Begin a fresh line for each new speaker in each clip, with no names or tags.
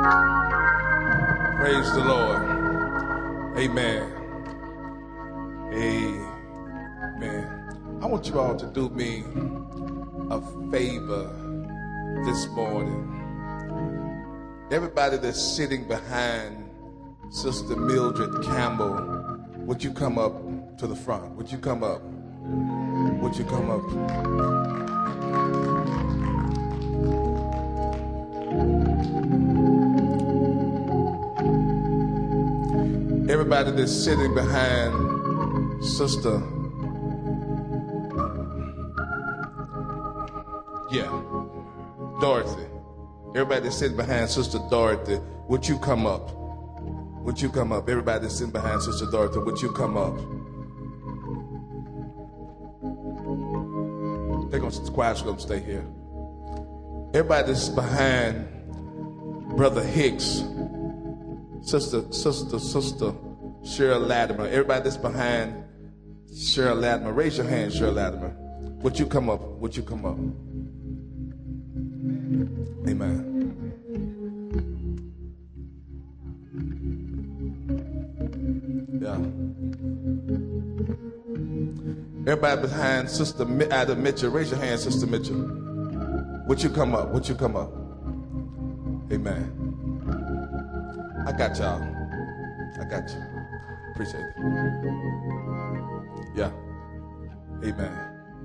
Praise the Lord. Amen. Amen. I want you all to do me a favor this morning. Everybody that's sitting behind Sister Mildred Campbell, would you come up to the front? Would you come up? Would you come up? Everybody that's sitting behind Sister, Dorothy. Everybody that's sitting behind Sister Dorothy, would you come up? Would you come up? Everybody that's sitting behind Sister Dorothy, would you come up? They're going to quiet's going to stay here. Everybody that's behind Brother Hicks, Sister Cheryl Latimer. Everybody that's behind Cheryl Latimer, raise your hand, Cheryl Latimer. Would you come up? Would you come up? Amen. Yeah. Everybody behind Sister Ada Mitchell, raise your hand, Sister Mitchell. Would you come up? Would you come up? Amen. I got y'all. I got you. Appreciate it. Yeah. Amen.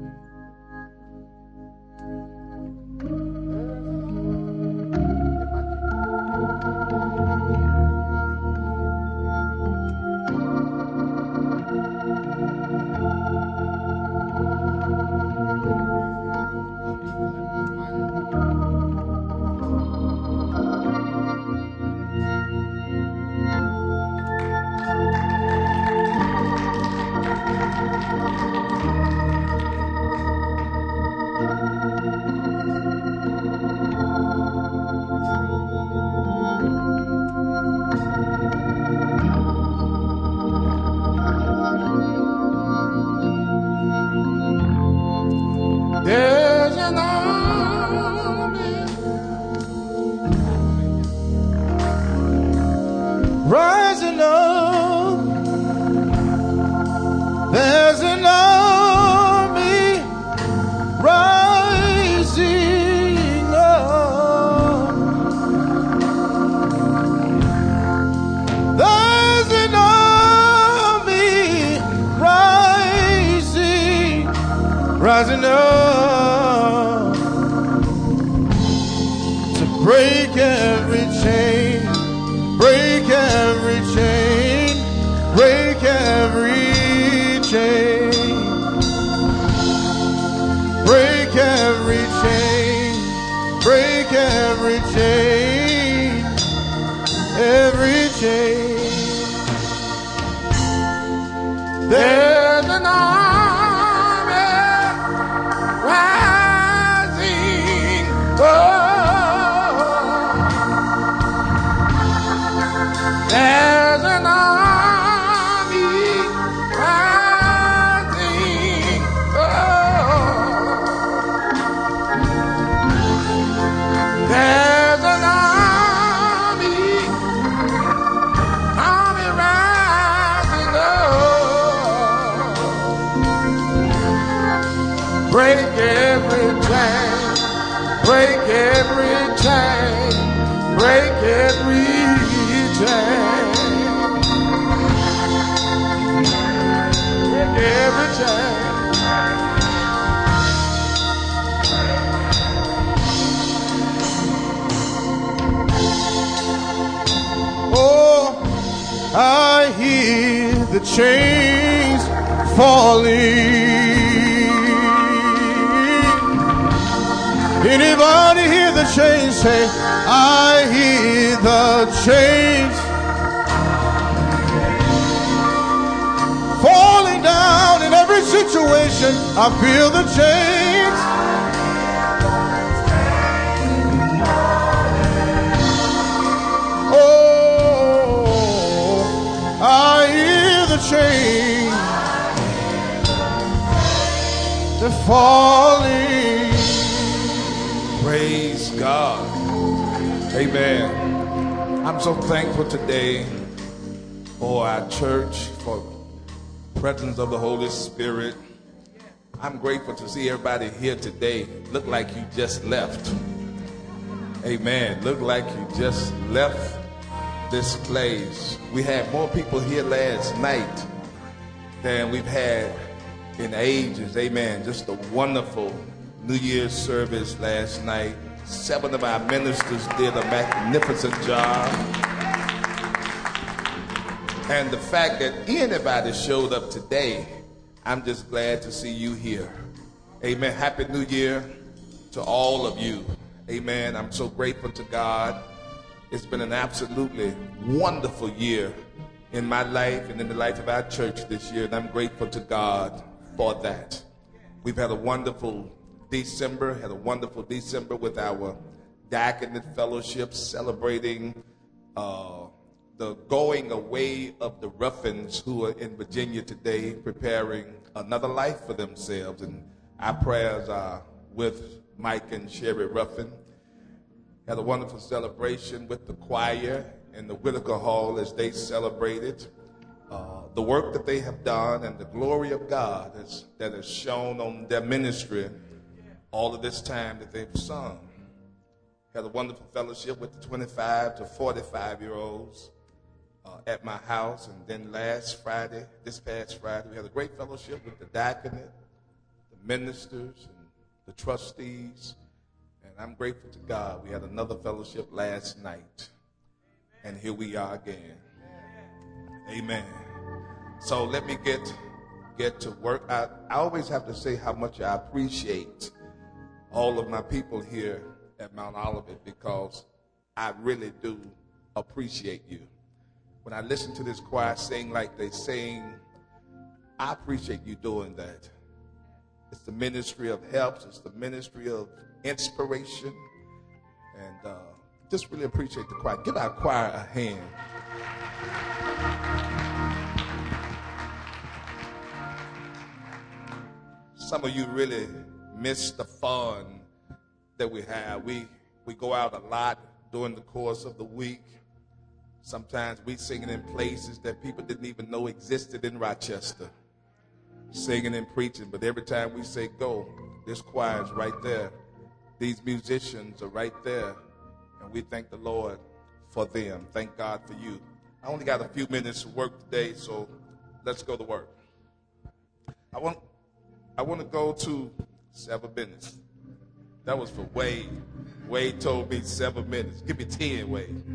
There's an army rising up. There's an army rising up. There's an army rising up to break every chain, break every chain, break every chain, break every chain, break every chain, every chain. There's an army rising up. There's an army rising up. There's an army rising up. Break every chain, break every chain, break every chain, break every chain. Oh, I hear the chains falling. Anybody hear the chains? Say, I hear the chains falling down in every situation. I feel the chains. Oh, I hear the chains. They're falling.
Praise God. Amen. I'm so thankful today for our church, for the presence of the Holy Spirit. I'm grateful to see everybody here today. Look like you just left. Amen. Look like you just left this place. We had more people here last night than we've had in ages. Amen. Just a wonderful New Year's service last night. 7 of our ministers did a magnificent job. And the fact that anybody showed up today, I'm just glad to see you here. Amen. Happy New Year to all of you. Amen. I'm so grateful to God. It's been an absolutely wonderful year in my life and in the life of our church this year, and I'm grateful to God for that. We've had a wonderful December with our diaconate fellowship, celebrating the going away of the Ruffins who are in Virginia today, preparing another life for themselves. And our prayers are with Mike and Sherry Ruffin. Had a wonderful celebration with the choir in the Whitaker Hall as they celebrated the work that they have done and the glory of God that is shown on their ministry all of this time that they've sung. Had a wonderful fellowship with the 25 to 45-year-olds at my house. And then this past Friday, we had a great fellowship with the diaconate, the ministers, and the trustees. And I'm grateful to God. We had another fellowship last night. And here we are again. Amen. So let me get to work. I always have to say how much I appreciate all of my people here at Mount Olivet, because I really do appreciate you. When I listen to this choir sing like they sing, I appreciate you doing that. It's the ministry of helps. It's the ministry of inspiration. And just really appreciate the choir. Give our choir a hand. Some of you really miss the fun that we have. We go out a lot during the course of the week. Sometimes we singing in places that people didn't even know existed in Rochester. Singing and preaching, but every time we say go, this choir is right there. These musicians are right there, and we thank the Lord for them. Thank God for you. I only got a few minutes to work today, so let's go to work. I want to go to 7 minutes. That was for Wade. Wade told me 7 minutes. Give me 10, Wade.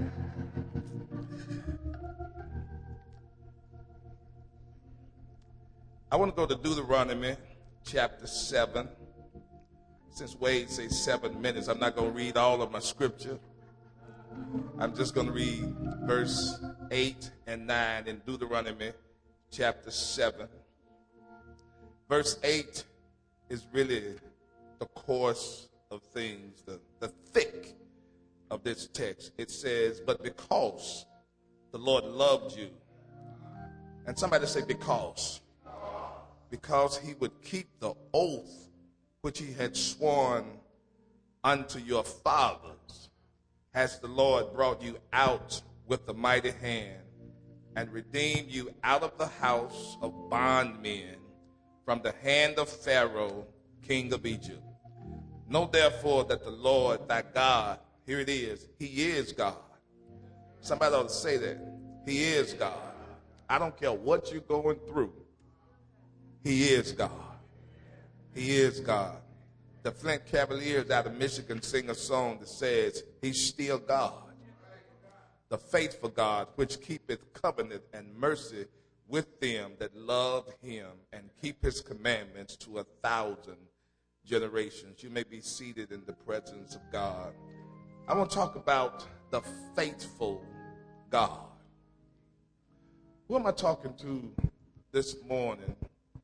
I want to go to Deuteronomy chapter 7. Since Wade says 7 minutes, I'm not going to read all of my scripture. I'm just going to read verse 8 and 9 in Deuteronomy chapter 7. Verse 8 is really the course of things, the thick of this text. It says, but because the Lord loved you, and somebody say because he would keep the oath which he had sworn unto your fathers, has the Lord brought you out with a mighty hand and redeemed you out of the house of bondmen, from the hand of Pharaoh, king of Egypt. Know therefore that the Lord thy God, here it is, he is God. Somebody ought to say that. He is God. I don't care what you're going through. He is God. He is God. The Flint Cavaliers out of Michigan sing a song that says, he's still God. The faithful God, which keepeth covenant and mercy with them that love him and keep his commandments to 1,000 generations. You may be seated in the presence of God. I want to talk about the faithful God. Who am I talking to this morning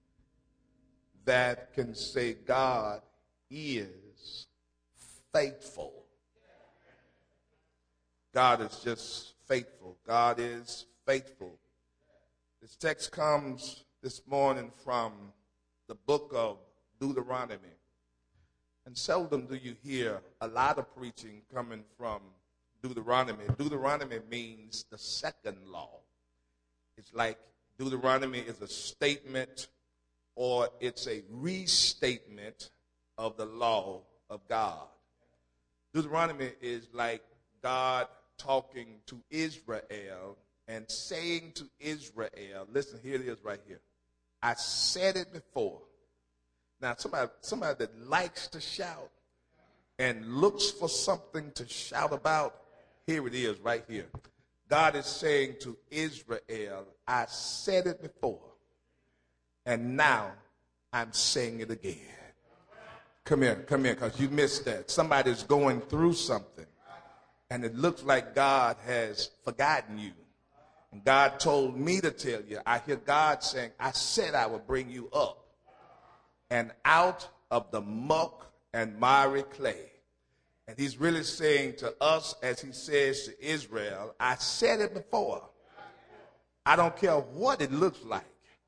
that can say God is faithful? God is just faithful. God is faithful. This text comes this morning from the book of Deuteronomy. And seldom do you hear a lot of preaching coming from Deuteronomy. Deuteronomy means the second law. It's like Deuteronomy is a statement or it's a restatement of the law of God. Deuteronomy is like God talking to Israel and saying to Israel, listen, here it is right here. I said it before. Now, somebody that likes to shout and looks for something to shout about, here it is right here. God is saying to Israel, I said it before, and now I'm saying it again. Come here, because you missed that. Somebody's going through something, and it looks like God has forgotten you. And God told me to tell you, I hear God saying, I said I would bring you up and out of the muck and miry clay. And he's really saying to us, as he says to Israel, I said it before. I don't care what it looks like.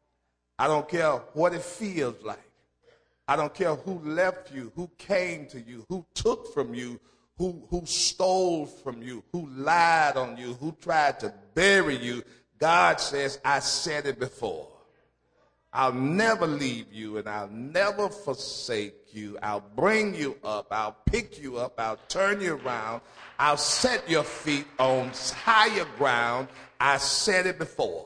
I don't care what it feels like. I don't care who left you, who came to you, who took from you, who stole from you, who lied on you, who tried to bury you. God says, I said it before. I'll never leave you and I'll never forsake you. I'll bring you up. I'll pick you up. I'll turn you around. I'll set your feet on higher ground. I said it before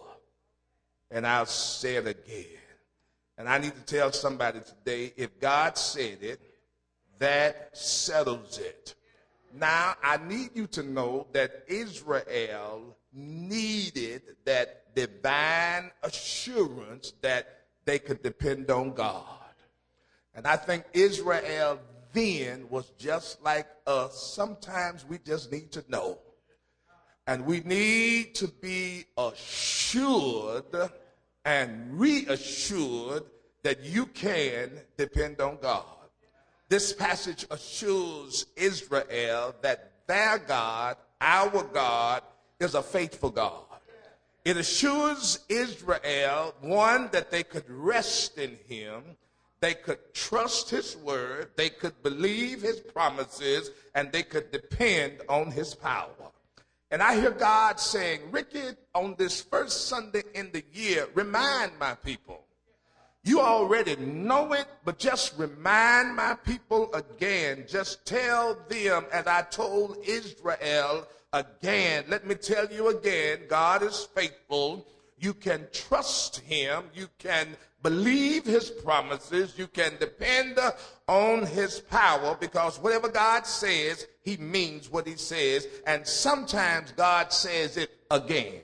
and I'll say it again. And I need to tell somebody today, if God said it, that settles it. Now, I need you to know that Israel needed that divine assurance that they could depend on God. And I think Israel then was just like us. Sometimes we just need to know. And we need to be assured and reassured that you can depend on God. This passage assures Israel that their God, our God, is a faithful God. It assures Israel, one, that they could rest in him, they could trust his word, they could believe his promises, and they could depend on his power. And I hear God saying, Ricky, on this first Sunday in the year, remind my people. You already know it, but just remind my people again. Just tell them, as I told Israel again. Let me tell you again, God is faithful. You can trust him. You can believe his promises. You can depend on his power, because whatever God says, he means what he says. And sometimes God says it again.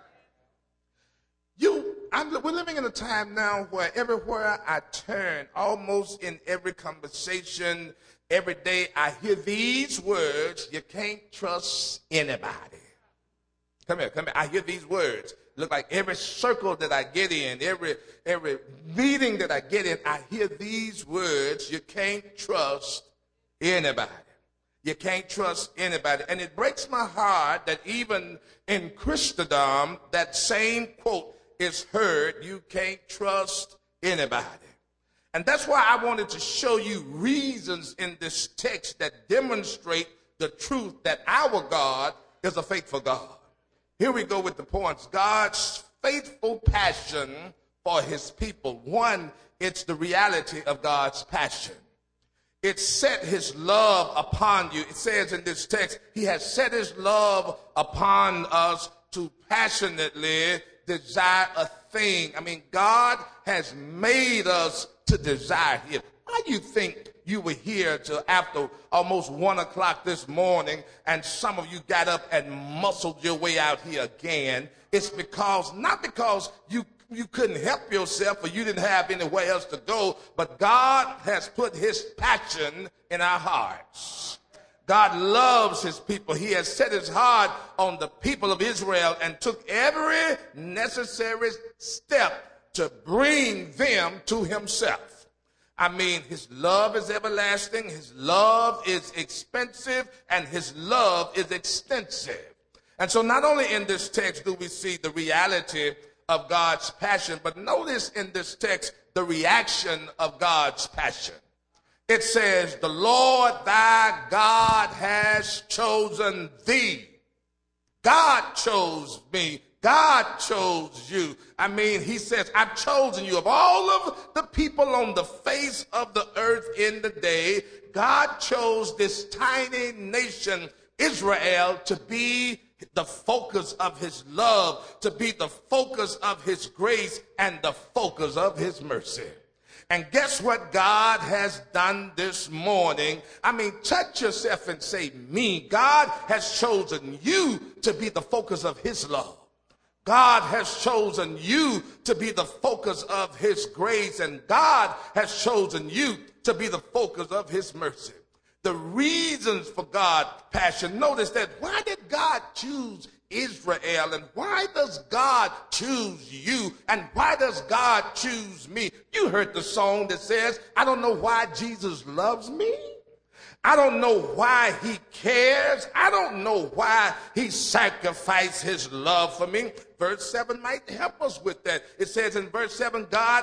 We're living in a time now where everywhere I turn, almost in every conversation, every day, I hear these words: you can't trust anybody. Come here. I hear these words. Look like every circle that I get in, every meeting that I get in, I hear these words: you can't trust anybody. You can't trust anybody. And it breaks my heart that even in Christendom, that same quote is heard: you can't trust anybody. And that's why I wanted to show you reasons in this text that demonstrate the truth that our God is a faithful God. Here we go with the points. God's faithful passion for his people. One, it's the reality of God's passion. It set his love upon you. It says in this text, he has set his love upon us to passionately desire a thing. I mean, God has made us to desire him. Why do you think you were here till after almost 1 o'clock this morning, and some of you got up and muscled your way out here again? It's because, not because you couldn't help yourself or you didn't have anywhere else to go, but God has put his passion in our hearts. God loves his people. He has set his heart on the people of Israel and took every necessary step to bring them to himself. I mean, his love is everlasting, his love is expensive, and his love is extensive. And so not only in this text do we see the reality of God's passion, but notice in this text the reaction of God's passion. it says, the Lord thy God has chosen thee. God chose me. God chose you. I mean, he says, I've chosen you. Of all of the people on the face of the earth in the day, God chose this tiny nation, Israel, to be the focus of his love, to be the focus of his grace, and the focus of his mercy. And guess what God has done this morning? I mean, touch yourself and say, me. God has chosen you to be the focus of his love. God has chosen you to be the focus of his grace, and God has chosen you to be the focus of his mercy. The reasons for God's passion. Notice that, why did God choose Israel, and why does God choose you, and why does God choose me? You heard the song that says, I don't know why Jesus loves me. I don't know why he cares. I don't know why he sacrificed his love for me. Verse 7 might help us with that. It says in verse 7, God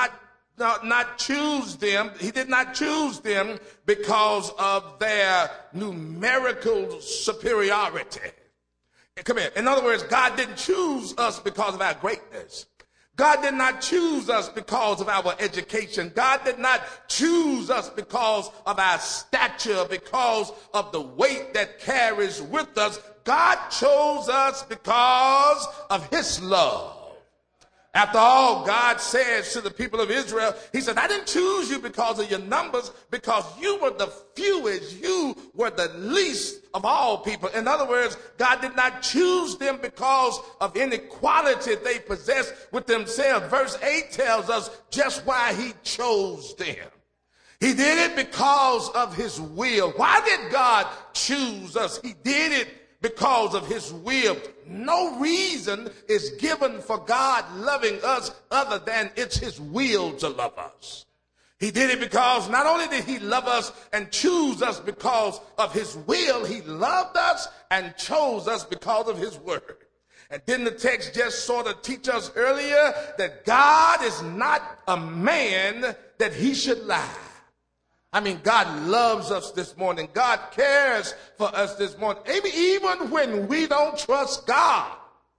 not choose them. He did not choose them because of their numerical superiority. Come here. In other words, God didn't choose us because of our greatness. God did not choose us because of our education. God did not choose us because of our stature, because of the weight that carries with us. God chose us because of his love. After all, God says to the people of Israel, he said, I didn't choose you because of your numbers, because you were the fewest, you were the least of all people. In other words, God did not choose them because of any quality they possessed with themselves. Verse 8 tells us just why he chose them. He did it because of his will. Why did God choose us? He did it because of his will. No reason is given for God loving us other than it's his will to love us. He did it because not only did he love us and choose us because of his will, he loved us and chose us because of his word. And didn't the text just sort of teach us earlier that God is not a man that he should lie? I mean, God loves us this morning. God cares for us this morning. Even when we don't trust God,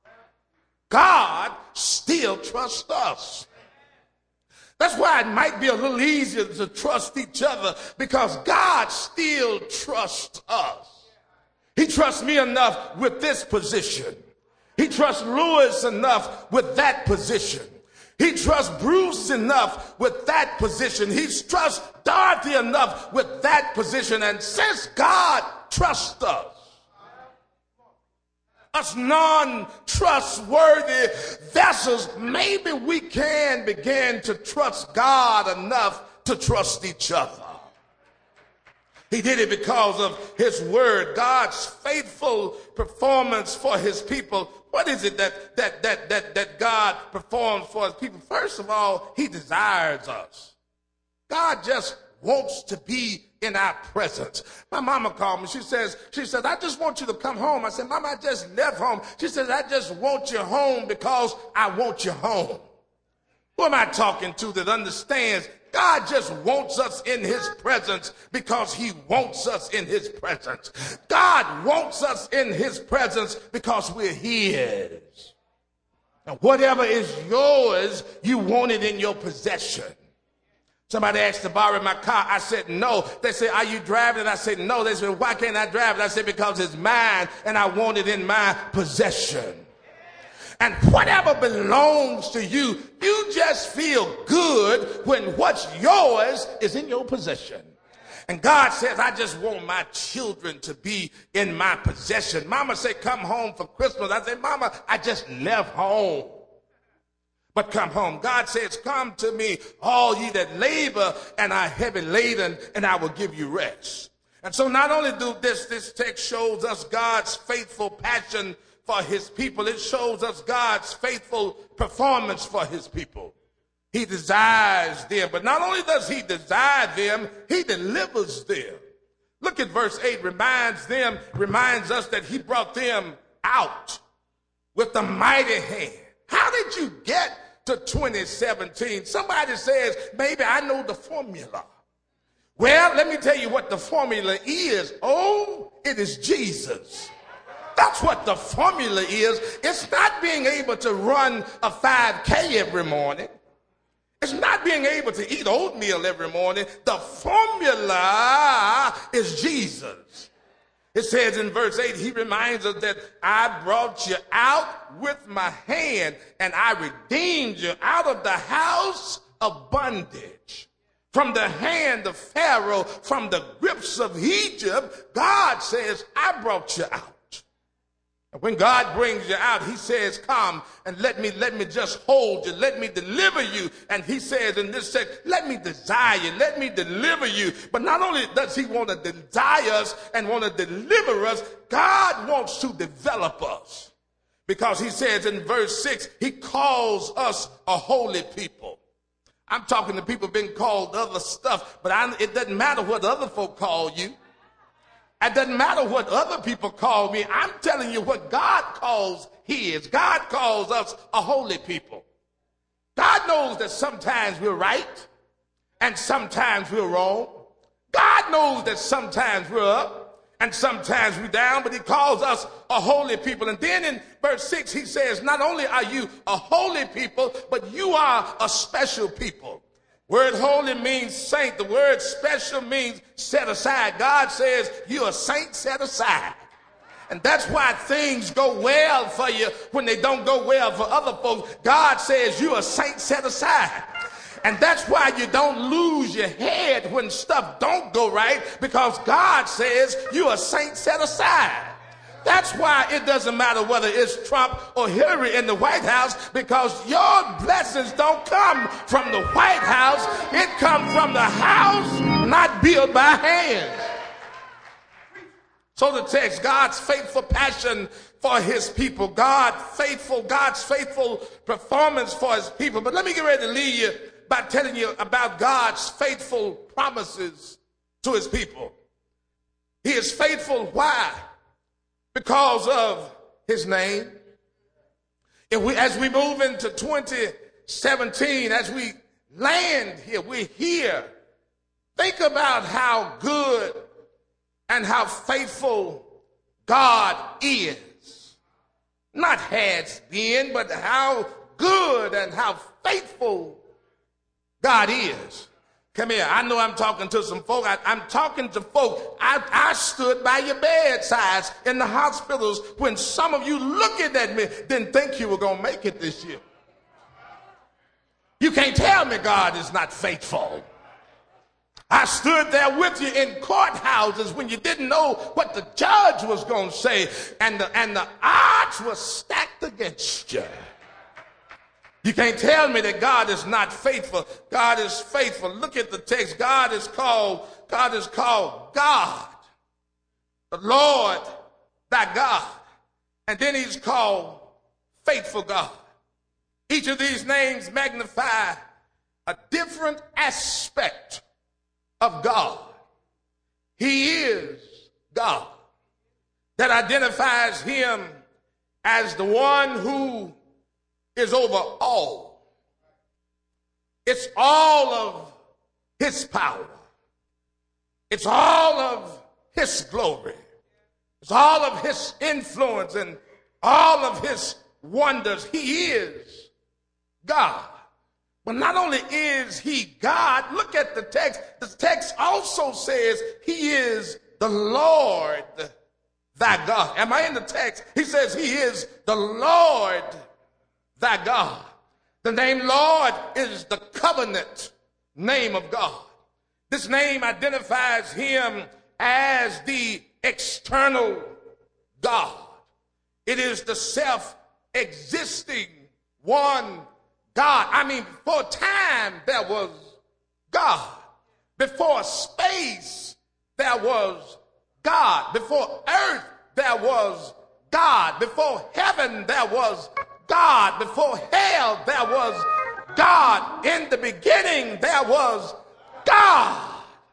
God still trusts us. That's why it might be a little easier to trust each other, because God still trusts us. He trusts me enough with this position. He trusts Lewis enough with that position. He trusts Bruce enough with that position. He trusts Dorothy enough with that position. And since God trusts us non-trustworthy vessels, maybe we can begin to trust God enough to trust each other. He did it because of his word, God's faithful performance for his people. What is it that God performs for his people? First of all, he desires us. God just wants to be in our presence. My mama called me. She says, I just want you to come home. I said, Mama, I just left home. She says, I just want you home because I want you home. Who am I talking to that understands God just wants us in his presence because he wants us in his presence? God wants us in his presence because we're his. And whatever is yours, you want it in your possession. Somebody asked to borrow my car. I said, no. They said, are you driving it? I said, no. They said, why can't I drive it? I said, because it's mine and I want it in my possession. And whatever belongs to you, you just feel good when what's yours is in your possession. And God says, I just want my children to be in my possession. Mama said, come home for Christmas. I said, Mama, I just left home. But come home. God says, come to me, all ye that labor and are heavy laden, and I will give you rest. And so not only do this text shows us God's faithful passion for his people, it shows us God's faithful performance for his people. He desires them, but not only does he desire them, he delivers them. Look at verse 8, reminds us that he brought them out with a mighty hand. How did you get to 2017? Somebody says, maybe I know the formula. Well, let me tell you what the formula is. Oh, it is Jesus. That's what the formula is. It's not being able to run a 5K every morning. It's not being able to eat oatmeal every morning. The formula is Jesus. It says in verse 8, he reminds us that I brought you out with my hand and I redeemed you out of the house of bondage. From the hand of Pharaoh, from the grips of Egypt, God says, I brought you out. And when God brings you out, he says, come and let me just hold you. Let me deliver you. And he says in this text, let me desire you. Let me deliver you. But not only does he want to desire us and want to deliver us, God wants to develop us. Because he says in verse 6, he calls us a holy people. I'm talking to people being called other stuff, but it doesn't matter what other folk call you. It doesn't matter what other people call me. I'm telling you what God calls his. God calls us a holy people. God knows that sometimes we're right and sometimes we're wrong. God knows that sometimes we're up and sometimes we're down, but he calls us a holy people. And then in verse 6, he says, not only are you a holy people, but you are a special people. Word holy means saint. The word special means set aside. God says you're a saint set aside. And that's why things go well for you when they don't go well for other folks. God says you're a saint set aside. And that's why you don't lose your head when stuff don't go right, because God says you're a saint set aside. That's why it doesn't matter whether it's Trump or Hillary in the White House, because your blessings don't come from the White House. It comes from the house not built by hands. So the text, God's faithful passion for his people, God's faithful performance for his people. But let me get ready to leave you by telling you about God's faithful promises to his people. He is faithful. Why? Because of his name. As we move into 2017, as we land here, we're here. Think about how good and how faithful God is. Not has been, but how good and how faithful God is. Come here. I know I'm talking to some folk. I'm talking to folk. I stood by your bedsides in the hospitals when some of you looking at me didn't think you were going to make it this year. You can't tell me God is not faithful. I stood there with you in courthouses when you didn't know what the judge was going to say, and the odds were stacked against you. You can't tell me that God is not faithful. God is faithful. Look at the text. God is called God, the Lord thy God. And then he's called faithful God. Each of these names magnify a different aspect of God. He is God. That identifies him as the one who is over all. It's all of his power. It's all of his glory. It's all of his influence and all of his wonders. He is God. But not only is he God, look at the text. The text also says he is the Lord thy God. Am I in the text? He says he is the Lord thy God. The name Lord is the covenant name of God. This name identifies him as the external God. It is the self-existing one God. I mean, before time there was God. Before space there was God. Before earth there was God. Before heaven there was God. Before hell there was God. In the beginning there was God.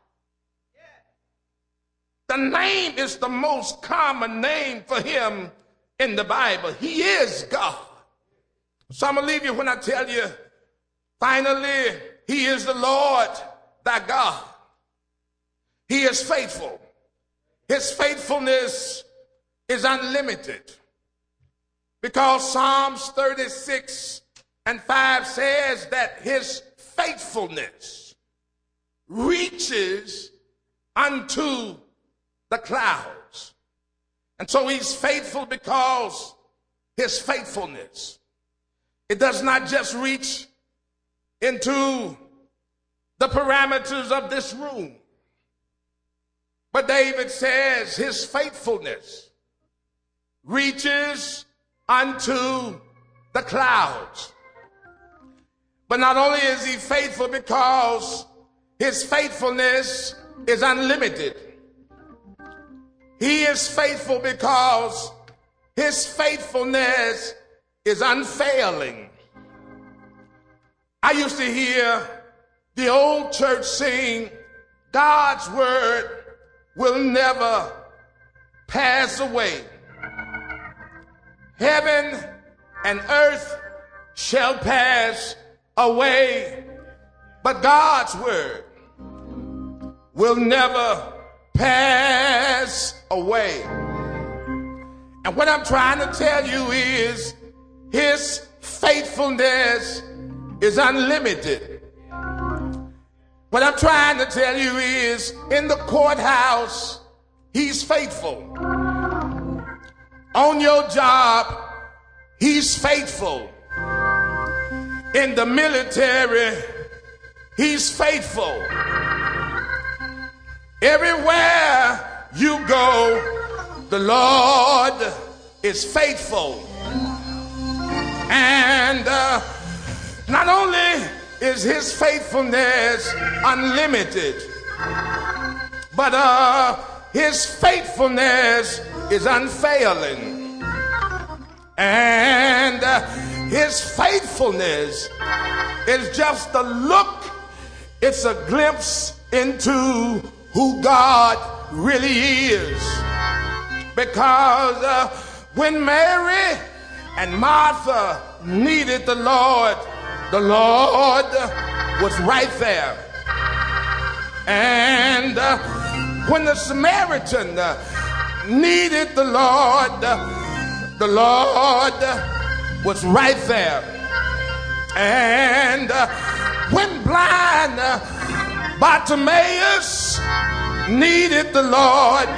The name is the most common name for him in the Bible. He is God. So I'm going to leave you when I tell you, finally, he is the Lord thy God. He is faithful. His faithfulness is unlimited. Because Psalms 36:5 says that his faithfulness reaches unto the clouds. And so he's faithful because his faithfulness, it does not just reach into the parameters of this room. But David says his faithfulness reaches unto the clouds. But not only is he faithful because his faithfulness is unlimited, he is faithful because his faithfulness is unfailing. I used to hear the old church sing, God's word will never pass away. Heaven and earth shall pass away, but God's word will never pass away. And what I'm trying to tell you is his faithfulness is unlimited. What I'm trying to tell you is in the courthouse, he's faithful. On your job, he's faithful. In the military, he's faithful. Everywhere you go, the Lord is faithful. And not only is his faithfulness unlimited, but his faithfulness is unfailing. And his faithfulness is just a look, it's a glimpse into who God really is. Because when Mary and Martha needed the Lord was right there. And when the Samaritan needed the Lord was right there. And when blind Bartimaeus needed the Lord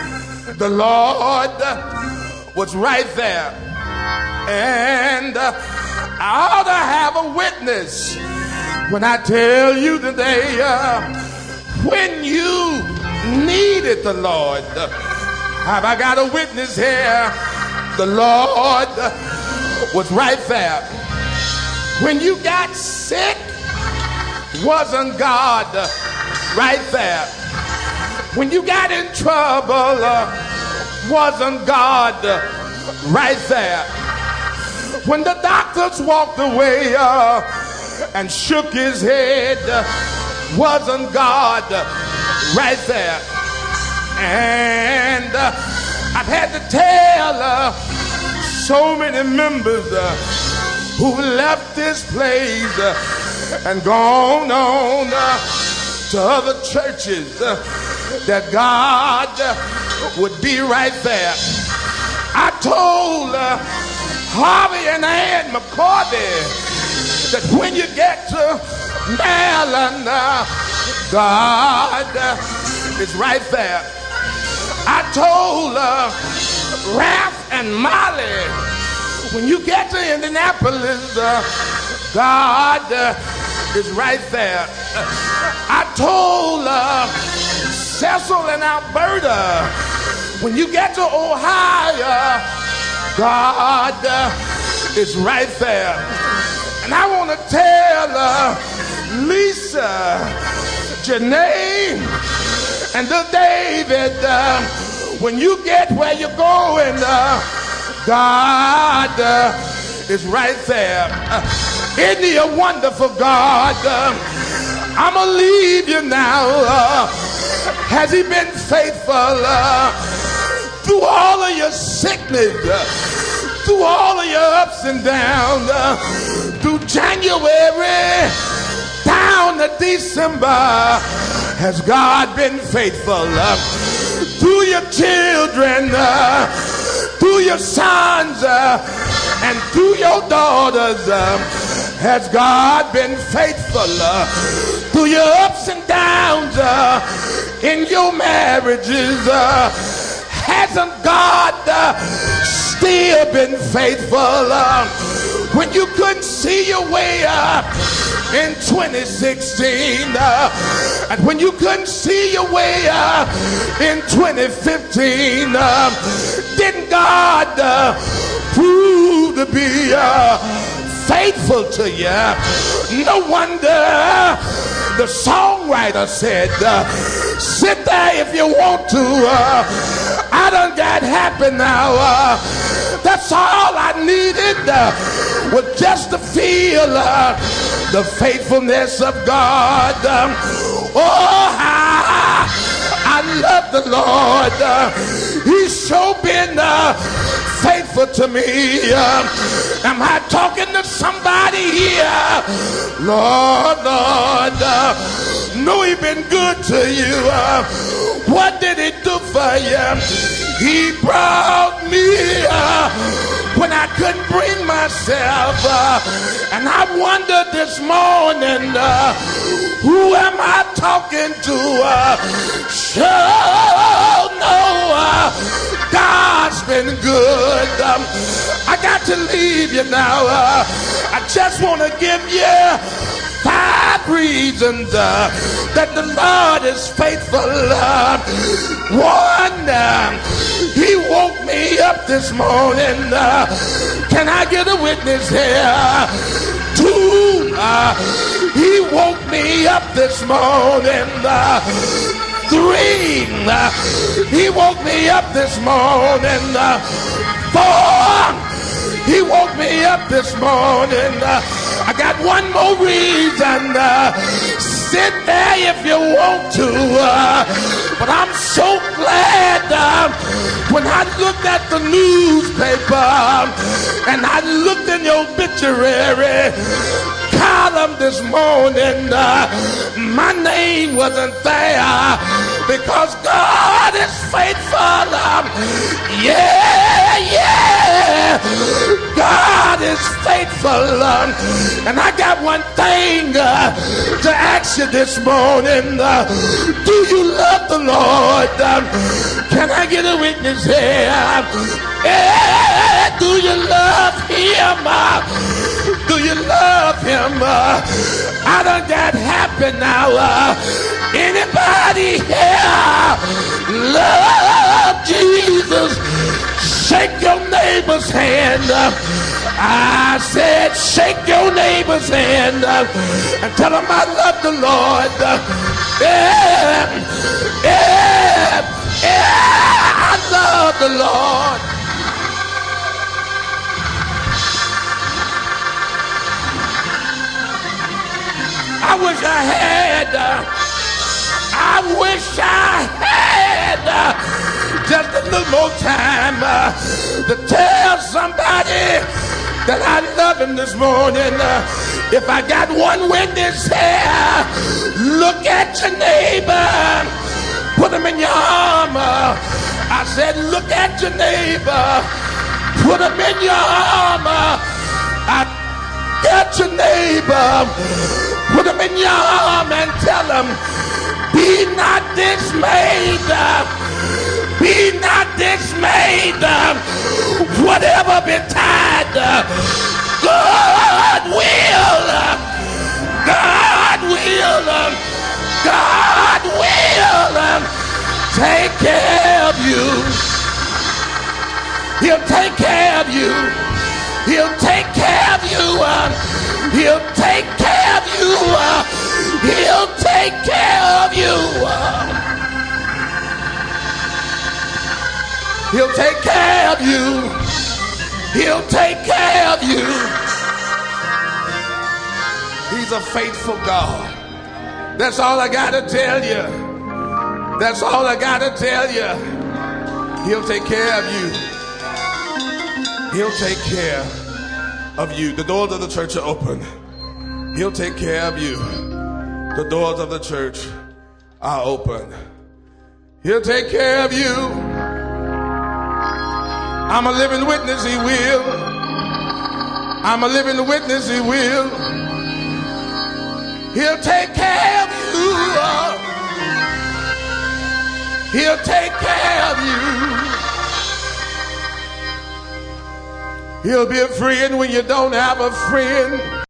was right there. And I ought to have a witness when I tell you today, when you needed the Lord, have I got a witness here? The Lord was right there. When you got sick, wasn't God right there? When you got in trouble, wasn't God right there? When the doctors walked away and shook his head, wasn't God right there? And I've had to tell so many members who left this place and gone on to other churches that God would be right there. I told Harvey and Ann McCordy that when you get to Maryland, God is right there. I told Ralph and Molly, when you get to Indianapolis, God is right there. I told Cecil and Alberta, when you get to Ohio, God is right there. And I want to tell Lisa, Janae, and the David, when you get where you're going, God is right there. Isn't he a wonderful God? I'm going to leave you now. Has he been faithful through all of your sickness, through all of your ups and downs, through January down to December? has God been faithful. Through your children, through your sons, and through your daughters, has God been faithful. Through your ups and downs in your marriages, hasn't God still been faithful? When you couldn't see your way in 2016, and when you couldn't see your way in 2015, didn't God prove to be faithful to you? No wonder the songwriter said, sit there if you want to. I done got happy now. That's all I needed was just to feel the faithfulness of God. Oh, I love the Lord. He's so been faithful to me. Am I talking to somebody here? Lord, know he been good to you. What did he do for you? He brought me when I couldn't bring myself. And I wonder this morning, who am I talking to? Sure, no, God's been good. I got to leave you now. I just want to give you 5 reasons that the Lord is faithful. 1, he woke me up this morning. Can I get a witness here? 2, he woke me up this morning. 3, he woke me up this morning. 4, he woke me up this morning. I got one more reason. Sit there if you want to. But I'm so glad when I looked at the newspaper and I looked in your obituary column this morning, my name wasn't there because God is faithful. Yeah, God is faithful. And I got one thing to ask you this morning. Do you love the Lord? Can I get a witness here? Yeah, do you love him? Do you love him? I done got happy now. Anybody here love Jesus? Shake your neighbor's hand. I said shake your neighbor's hand and tell him I love the Lord. Yeah, I love the Lord. I wish I had just a little more time to tell somebody that I love him this morning. If I got one witness here, look at your neighbor, put him in your arm. I said, look at your neighbor, put him in your arm. I got your neighbor, put him in your arm and tell him, be not dismayed. Be not dismayed. Whatever betide, God will. God will take care of you. He'll take care of you. He'll take care of you. He'll take care of you. He'll take care of you. He'll take care of you. He'll take care of you. He's a faithful God. That's all I got to tell you. That's all I got to tell you. He'll take care of you. He'll take care of you. The doors of the church are open. He'll take care of you. The doors of the church are open. He'll take care of you. I'm a living witness, he will. I'm a living witness, he will. He'll take care of you. He'll take care of you. He'll be a friend when you don't have a friend.